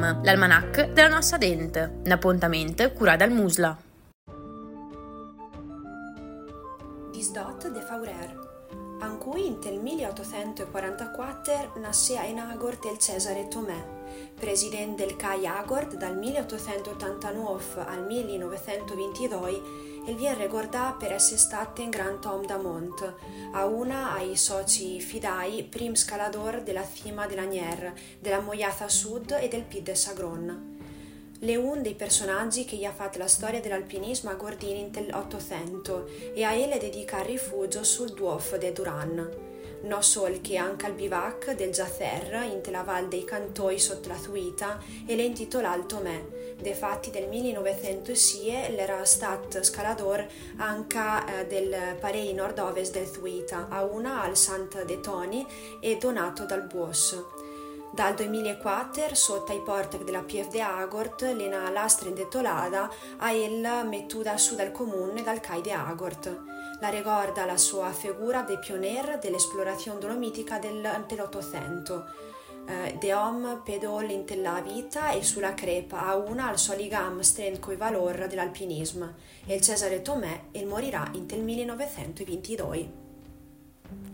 Film, l'almanach della nostra dente, un appuntamento curato dal Musla. Disdot de Faurer. En cui intel 1844 nascea in Agord il Cesare Tomè, presidente del CAI Agord dal 1889 al 1922 e viene ricordato per essere stato un gran tom da mont, a una ai soci fidai prim scalador della cima della Nier, della Moiaza Sud e del Pid de Sagron. Le un dei personaggi che gli ha fatto la storia dell'alpinismo a Gordini nell'Ottocento e a ele dedica il rifugio sul Duof de Duran. No sol che anche al bivac del Giazer in la Val dei Cantoi sotto la Thuita e le intitola al Tomè. De fatti del 1906 l'era stat scalador anche del parei nord-ovest del Thuita, a una al Sant de Toni e donato dal Buos. Dal 2004, sotto i portac della PF de Agort, l'ena lastra indetolada a el mettuda su dal comune dal CAI de Agort. La ricorda la sua figura de pionier dell'esplorazione dolomitica dell'Ottocento. De om pedol in la vita e sulla crepa a una al soligam stren coi valor dell'alpinismo. E il Cesare Tomè e morirà in 1922.